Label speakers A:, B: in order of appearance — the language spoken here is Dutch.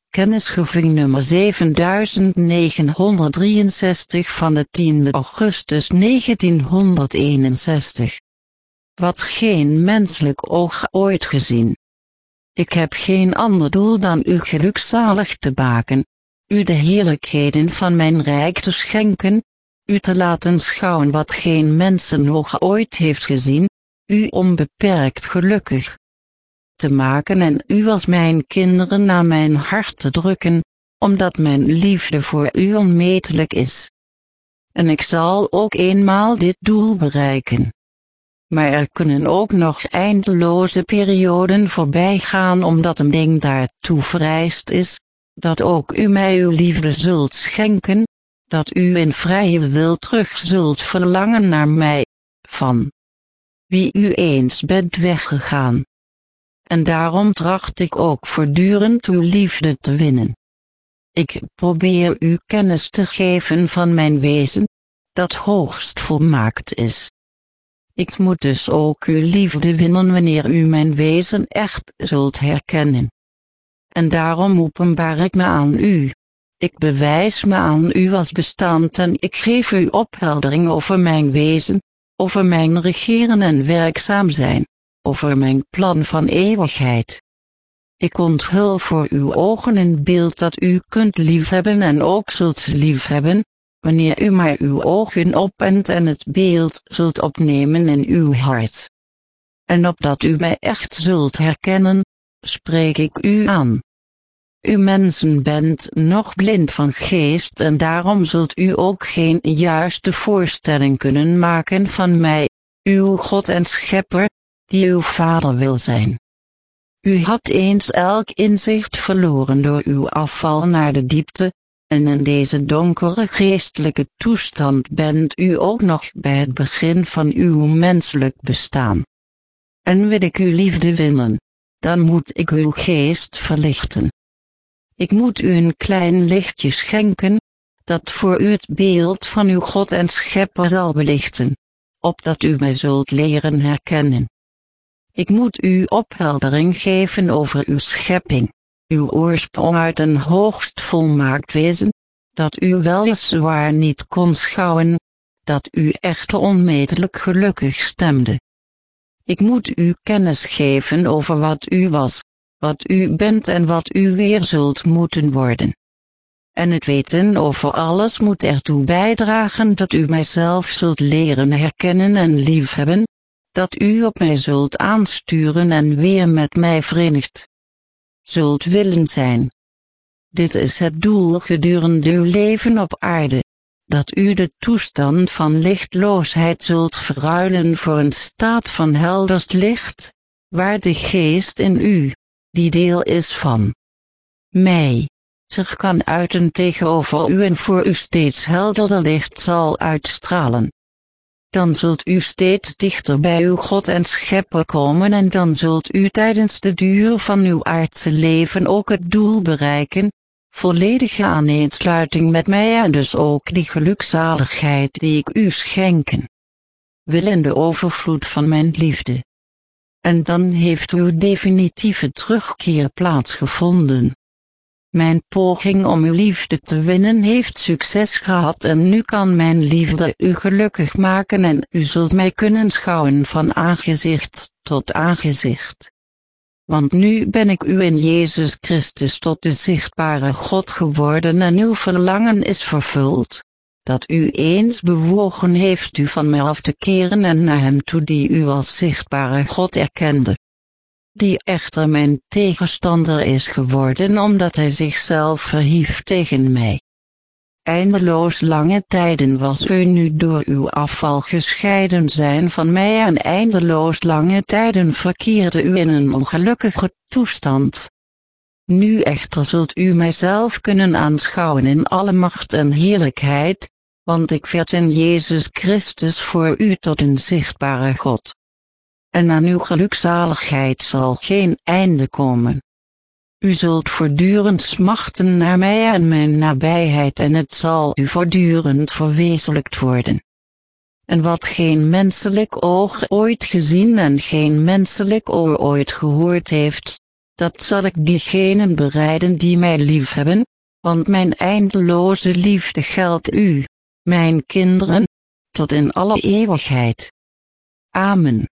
A: Kennisgeving nummer 7963 van de 10 augustus 1961. Wat geen menselijk oog ooit gezien. Ik heb geen ander doel dan u gelukzalig te maken, u de heerlijkheden van mijn rijk te schenken, u te laten schouwen wat geen mensenoog ooit heeft gezien, u onbeperkt gelukkig te maken en u als mijn kinderen aan mijn hart te drukken, omdat mijn liefde voor u onmetelijk is. En ik zal ook eenmaal dit doel bereiken. Maar er kunnen ook nog eindeloze perioden voorbij gaan omdat een ding daartoe vereist is, dat ook u mij uw liefde zult schenken, dat u in vrije wil terug zult verlangen naar mij, van wie u eens bent weggegaan. En daarom tracht ik ook voortdurend uw liefde te winnen. Ik probeer u kennis te geven van mijn wezen, dat hoogst volmaakt is. Ik moet dus ook uw liefde winnen wanneer u mijn wezen echt zult herkennen. En daarom openbaar ik me aan u. Ik bewijs me aan u als bestaand en ik geef u opheldering over mijn wezen, over mijn regeren en werkzaam zijn, over mijn plan van eeuwigheid. Ik onthul voor uw ogen een beeld dat u kunt liefhebben en ook zult liefhebben, wanneer u maar uw ogen opent en het beeld zult opnemen in uw hart. En opdat u mij echt zult herkennen, spreek ik u aan. U mensen bent nog blind van geest en daarom zult u ook geen juiste voorstelling kunnen maken van mij, uw God en Schepper, die uw Vader wil zijn. U had eens elk inzicht verloren door uw afval naar de diepte, en in deze donkere geestelijke toestand bent u ook nog bij het begin van uw menselijk bestaan. En wil ik uw liefde winnen, dan moet ik uw geest verlichten. Ik moet u een klein lichtje schenken, dat voor u het beeld van uw God en Schepper zal belichten, opdat u mij zult leren herkennen. Ik moet u opheldering geven over uw schepping, uw oorsprong uit een hoogst volmaakt wezen, dat u weliswaar niet kon schouwen, dat u echt onmetelijk gelukkig stemde. Ik moet u kennis geven over wat u was, wat u bent en wat u weer zult moeten worden. En het weten over alles moet ertoe bijdragen dat u mijzelf zult leren herkennen en liefhebben, dat u op mij zult aansturen en weer met mij verenigd zult willen zijn. Dit is het doel gedurende uw leven op aarde, dat u de toestand van lichtloosheid zult verruilen voor een staat van helderst licht, waar de geest in u, die deel is van mij, zich kan uiten tegenover u en voor u steeds helderder licht zal uitstralen. Dan zult u steeds dichter bij uw God en Schepper komen en dan zult u tijdens de duur van uw aardse leven ook het doel bereiken, volledige aaneensluiting met mij en dus ook die gelukzaligheid die ik u schenken wil in de overvloed van mijn liefde. En dan heeft uw definitieve terugkeer plaatsgevonden. Mijn poging om uw liefde te winnen heeft succes gehad en nu kan mijn liefde u gelukkig maken en u zult mij kunnen schouwen van aangezicht tot aangezicht. Want nu ben ik u in Jezus Christus tot de zichtbare God geworden en uw verlangen is vervuld, dat u eens bewogen heeft u van mij af te keren en naar hem toe die u als zichtbare God erkende. Die echter mijn tegenstander is geworden omdat hij zichzelf verhief tegen mij. Eindeloos lange tijden was u nu door uw afval gescheiden zijn van mij en eindeloos lange tijden verkeerde u in een ongelukkige toestand. Nu echter zult u mijzelf kunnen aanschouwen in alle macht en heerlijkheid, want ik werd in Jezus Christus voor u tot een zichtbare God. En aan uw gelukzaligheid zal geen einde komen. U zult voortdurend smachten naar mij en mijn nabijheid en het zal u voortdurend verwezenlijkt worden. En wat geen menselijk oog ooit gezien en geen menselijk oor ooit gehoord heeft, dat zal ik diegenen bereiden die mij liefhebben, want mijn eindeloze liefde geldt u, mijn kinderen, tot in alle eeuwigheid. Amen.